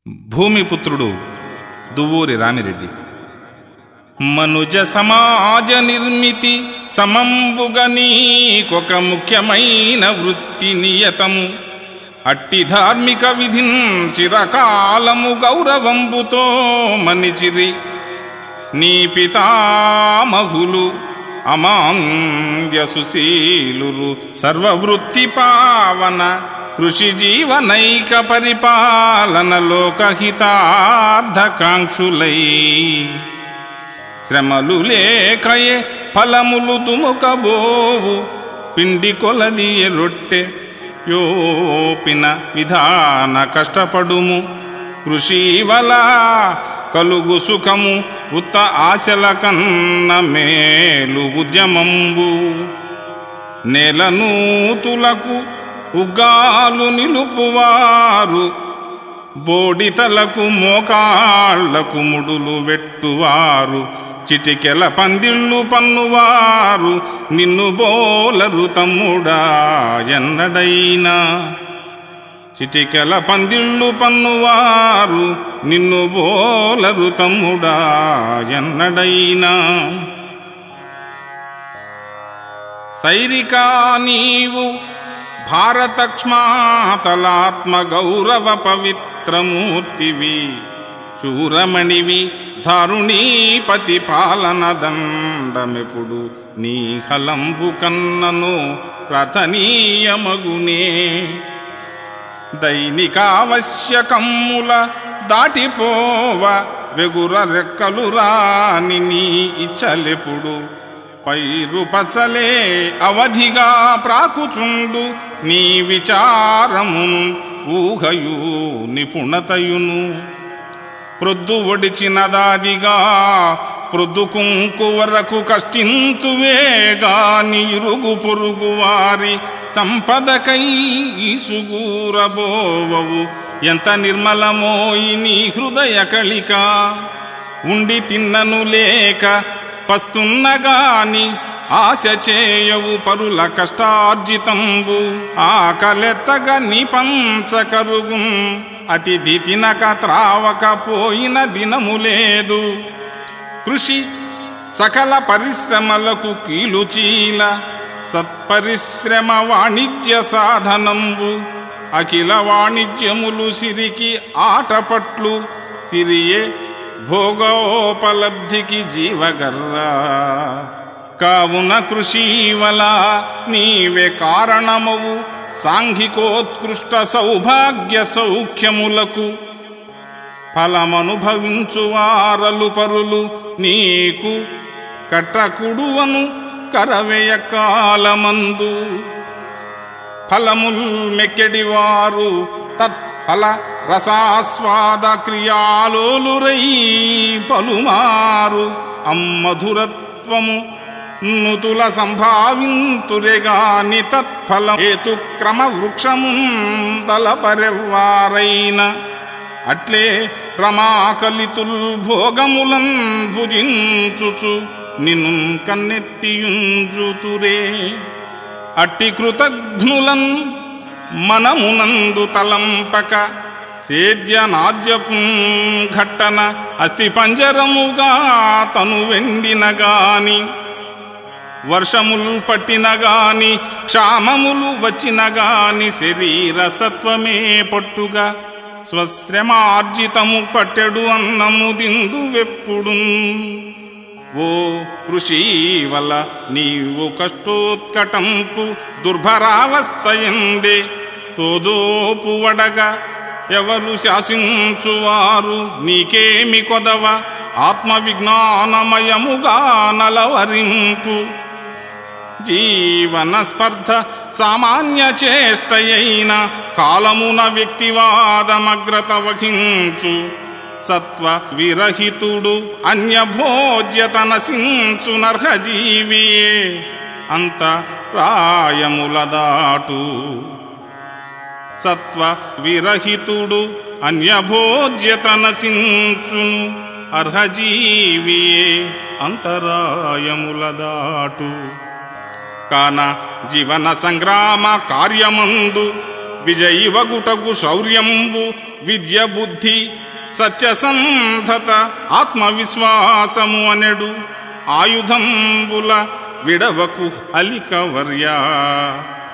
భూమిపుత్రుడు దువ్వూరి రామిరెడ్డి. మనుజ సమాజ నిర్మితి సమంబుగ నీకొక ముఖ్యమైన వృత్తి నియతము. అట్టి ధార్మిక విధిన్ చిరకాలము గౌరవంబుతో మనిచిరి నీ పితామహులు అమాంద్య సుశీలురు. సర్వవృత్తి పావన కృషి జీవనైక పరిపాలన లోకహితార్థకాంక్షులై శ్రమలు లేకయే ఫలములు దుముకబోవు పిండి కొలది రొట్టె యోపిన విధాన కష్టపడుము. కృషి వల కలుగు సుఖము ఉత్త ఆశల కన్న మేలు ఉద్యమంబు. నేలనూతులకు ఉగ్గాలు నిలుపువారు బోడితలకు మోకాళ్లకు ముడులు వెట్టువారు. చిటికెల పందిళ్ళు పన్నువారు నిన్ను బోలరు తమ్ముడా ఎన్నడైనా. చిటికెల పందిళ్ళు పన్నువారు నిన్ను బోలరు తమ్ముడా ఎన్నడైనా. సైరికా నీవు భారతక్ష్మాతలాత్మ గౌరవ పవిత్రమూర్తివి. శూరమణివి ధారుణీపతి పాలన దండమెప్పుడు నీ హలంబు కన్నను ప్రార్థనీయమగునే. దైనికావశ్యకమ్ముల దాటిపోవ వెగుర రెక్కలు రాని నీ ఇచ్చలెప్పుడు. పైరు పచలే అవధిగా ప్రాకుచుండు నీ విచారమును ఊహయు నిపుణతయును. ప్రొద్దు ఒడిచినదాదిగా ప్రొద్దుకుంకు వరకు కష్టింతువేగాని ఇరుగు పొరుగు వారి సంపదకై ఈసుగూరబోవవు. ఎంత నిర్మలమోయి నీ హృదయ కళిక. ఉండి తిన్నను లేక పస్తున్నగాని ఆశ చేయవు పరుల కష్టార్జితంబు. ఆకలెత్తగా నీ పంచకరుగు అతిథి తినక త్రావక పోయిన దినము లేదు. కృషి సకల పరిశ్రమలకు కీలుచీల సత్పరిశ్రమ వాణిజ్య సాధనంబు. అఖిల వాణిజ్యములు సిరికి ఆటపట్లు సిరియే భోగోపలబ్ధికి జీవగర్రా. కావున కృషివల నీవే కారణమవు సాంఘికోత్కృష్ట సౌభాగ్య సౌఖ్యములకు. ఫలమనుభవించువారలు పరులు నీకు కట్టకుడువను కరవేయ కాలమందు. ఫలముల్ మెక్కెడివారు తత్ఫల రసాస్వాద క్రియాలోలురై పలుమారు అమ్మధురత్వము నుతుల సంభావింతురెగాని తత్ఫల హేతుక్రమ వృక్షము తలపరెవ్వారైన. అట్లే రమాకలితుల్ భోగములన్ భుజించుచు నిన్ను కన్నెత్తియుంజుతురే. అట్టి కృతఘ్నులన్ మనమునందు తలంపక సేద్యనాద్యపు ఘట్టన అస్థి పంజరముగా తను వెండినగాని. వర్షములు పట్టినగాని క్షామములు వచ్చినగాని శరీర సత్వమే పట్టుగా స్వశ్రమార్జితము పట్టెడు అన్నము దిందు వెప్పుడు. ఓ కృషి వల్ల నీవు కష్టోత్కటంపు దుర్భరావస్థయందే తోదోపు వడగా ఎవరు శాసించువారు నీకేమి కొదవ. ఆత్మవిజ్ఞానమయముగా నలవరింపు. జీవన స్పర్ధ సామాన్య చేష్టయైన కాలమున వ్యక్తివాదమగ్రత వహించు. సత్వ విరహితుడు అన్యభోజ్యత నశించు నర్హజీవియే అంత రాయముల దాటు. సత్వ విరహితుడు అన్యభోజ్యత నశించును అర్హజీవియే అంతరాయముల దాటు. కాన జీవన సంగ్రామ కార్యమందు విజయివగుటకు శౌర్యంబు విద్య బుద్ధి సత్యసంధత ఆత్మవిశ్వాసము అనెడు ఆయుధంబుల విడవకు అలికవర్యా.